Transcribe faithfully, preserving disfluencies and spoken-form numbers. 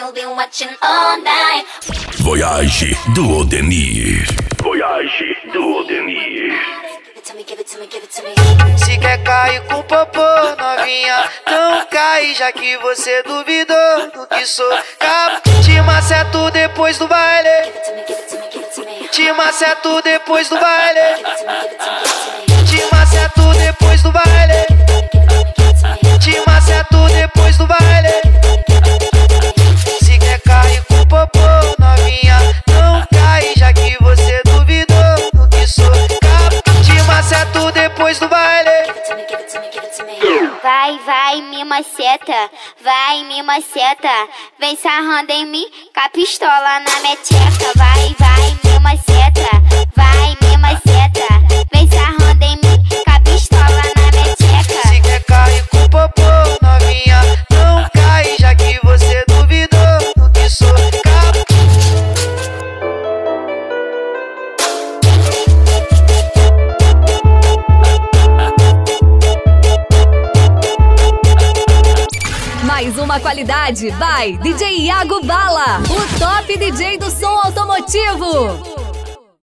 I've been watching all night. Voyage do Odenir. Voyage do Odenir. Se quer cair com popô, novinha, não cai, já que você duvidou do que sou. Cabo, te maceto depois do baile. Te maceto depois do baile. Te maceto depois do baile. Te maceto depois do baile. Se quer cair com popô, novinha, não cai, já que você duvidou do que sou. Cabo, te maceto depois do baile. Vai, vai, me maceta, vai, me maceta. Vem sarrando em mim, com a pistola na meteca. Vai, vai, me maceta, vai, me maceta. Vem sarrando em mim, com a pistola na meteca. Se quer cair com popô, novinha, não cai, já que você duvidou do que sou. Cabo. Mais uma qualidade, vai, D J Iago Bala, o top D J do som automotivo.